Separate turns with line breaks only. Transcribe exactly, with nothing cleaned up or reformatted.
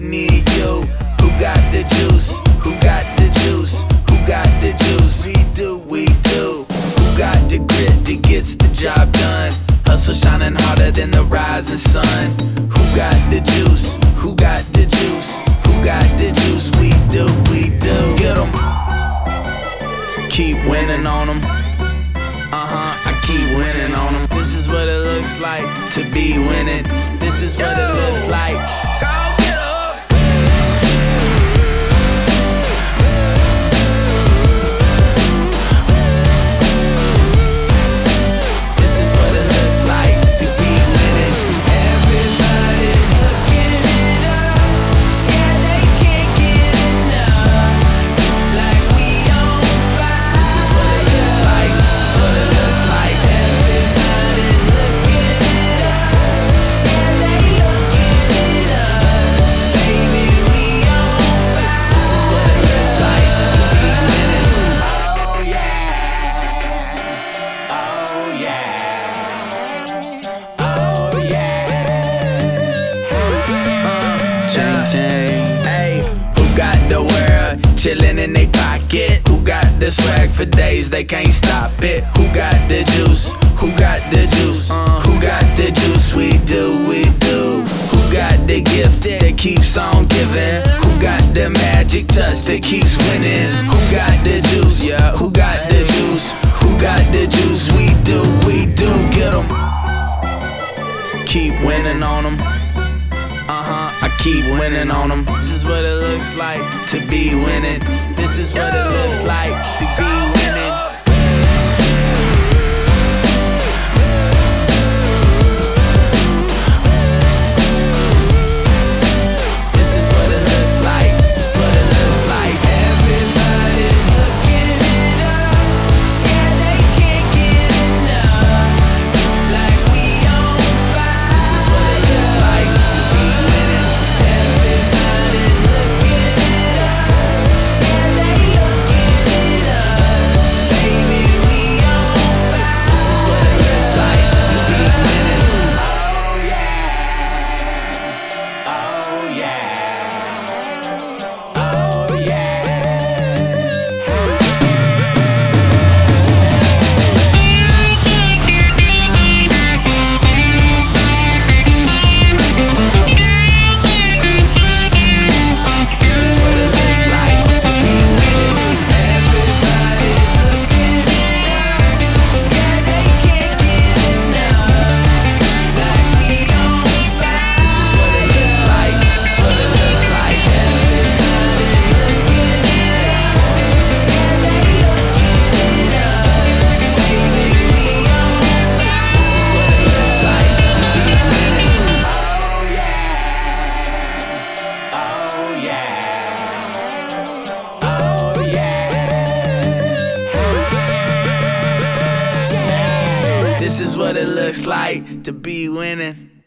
need you. Who got the juice? Who got the juice? Who got the juice? We do, we do. Who got the grit that gets the job done? Hustle shining harder than the rising sun. Who got the juice? Who got the juice? Who got the juice? We do, we do. Get 'em. Keep winning on them. Uh-huh, I keep winning on them. This is what it looks like to be winning. This is what it looks like. Go get up. This is what it looks like to be winning. Everybody's looking at us. Yeah, they can't get enough. Like we on fire. This is what it looks like. What it looks like. Everybody's looking at us. Yeah, they looking at us. Baby, we on fire. This is what it looks like to be winning. Oh yeah. Oh yeah. Oh yeah. Uh, chain, chain. Hey, who got the world chillin' in they pocket? Who got the swag for days they can't stop it? Who got the juice? Who got the juice? Uh, who got the juice? We do, we do. Who got the gift that keeps on giving? Who got the magic touch that keeps winning? Who got the juice? Yeah, who got the juice? Who got the juice? We do, we do. Get 'em. Keep winning on them. Uh-huh, I keep winning on them. This is what it looks like to be winning. This is what it looks like to be winning. This is what it looks like, what it looks like. Everybody's looking at us. Yeah, they can't get enough. Like we on fire. This is what it looks like to be winning. Everybody's looking at us. Yeah, they looking at us. Baby, we on fire. This is what it looks like to be winning. Oh yeah. Oh yeah. Oh yeah. This is what it looks like to be winning. Everybody's looking at us. Yeah, they can't get enough. Like we on fire. This is what it looks like. What it looks like. Everybody's looking at us. Yeah, they looking at us. Baby, we on fire. This is what it looks like to be winning. Oh yeah. Oh yeah. Oh yeah. This is what it looks like to be winning.